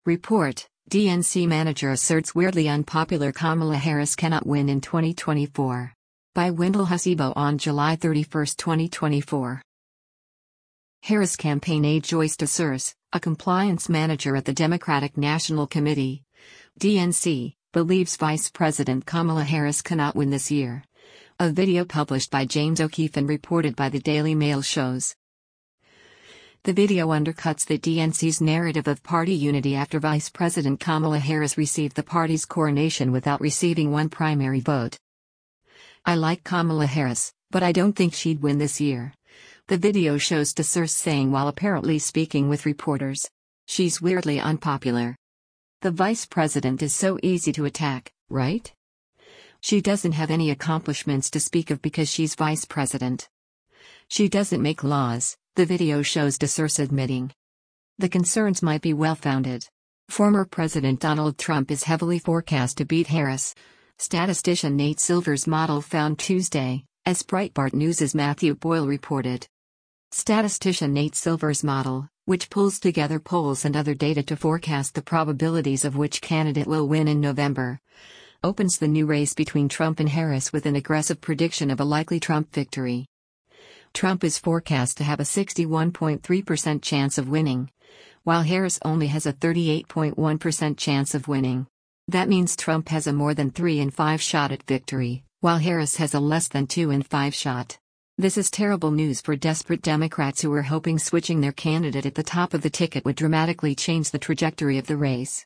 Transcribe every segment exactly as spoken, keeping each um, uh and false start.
Report: D N C manager asserts weirdly unpopular Kamala Harris cannot win in twenty twenty-four. By Wendell Hasibo on July thirty-first, twenty twenty-four. Harris campaign aide Joyce DeSource, a compliance manager at the Democratic National Committee, D N C, believes Vice President Kamala Harris cannot win this year. A video published by James O'Keefe and reported by the Daily Mail shows. The video undercuts the D N C's narrative of party unity after Vice President Kamala Harris received the party's coronation without receiving one primary vote. "I like Kamala Harris, but I don't think she'd win this year," the video shows DeSource saying while apparently speaking with reporters. "She's weirdly unpopular. The vice president is so easy to attack, right? She doesn't have any accomplishments to speak of because she's vice president. She doesn't make laws," the video shows DeSource admitting. The concerns might be well-founded. Former President Donald Trump is heavily forecast to beat Harris, statistician Nate Silver's model found Tuesday, as Breitbart News' Matthew Boyle reported. Statistician Nate Silver's model, which pulls together polls and other data to forecast the probabilities of which candidate will win in November, opens the new race between Trump and Harris with an aggressive prediction of a likely Trump victory. Trump is forecast to have a sixty-one point three percent chance of winning, while Harris only has a thirty-eight point one percent chance of winning. That means Trump has a more than three in five shot at victory, while Harris has a less than two in five shot. This is terrible news for desperate Democrats who are hoping switching their candidate at the top of the ticket would dramatically change the trajectory of the race.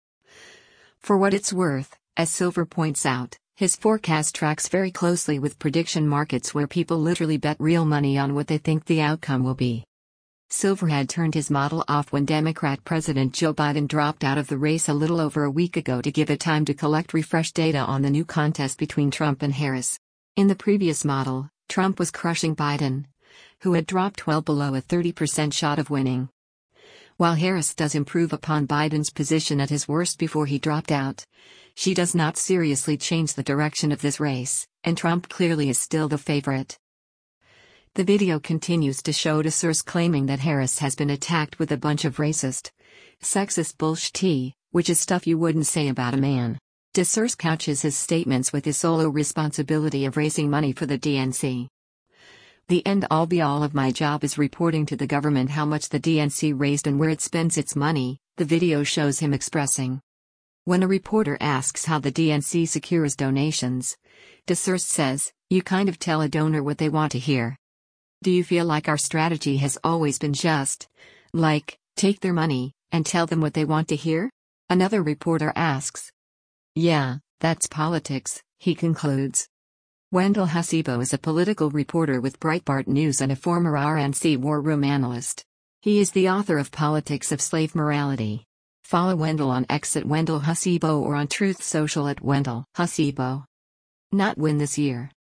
For what it's worth, as Silver points out, his forecast tracks very closely with prediction markets where people literally bet real money on what they think the outcome will be. Silver had turned his model off when Democrat President Joe Biden dropped out of the race a little over a week ago to give it time to collect refreshed data on the new contest between Trump and Harris. In the previous model, Trump was crushing Biden, who had dropped well below a thirty percent shot of winning. While Harris does improve upon Biden's position at his worst before he dropped out, she does not seriously change the direction of this race, and Trump clearly is still the favorite. The video continues to show DeSource claiming that Harris has been attacked with a bunch of racist, sexist bullshit, which is stuff you wouldn't say about a man. DeSource couches his statements with his solo responsibility of raising money for the D N C. "The end-all be-all of my job is reporting to the government how much the D N C raised and where it spends its money," the video shows him expressing. When a reporter asks how the D N C secures donations, DeSource says, "You kind of tell a donor what they want to hear. Do you feel like our strategy has always been just, like, take their money, and tell them what they want to hear?" Another reporter asks. "Yeah, that's politics," he concludes. Wendell Hasibo is a political reporter with Breitbart News and a former R N C war room analyst. He is the author of Politics of Slave Morality. Follow Wendell on X at Wendell Hasibo or on Truth Social at Wendell Hasibo. Not win this year.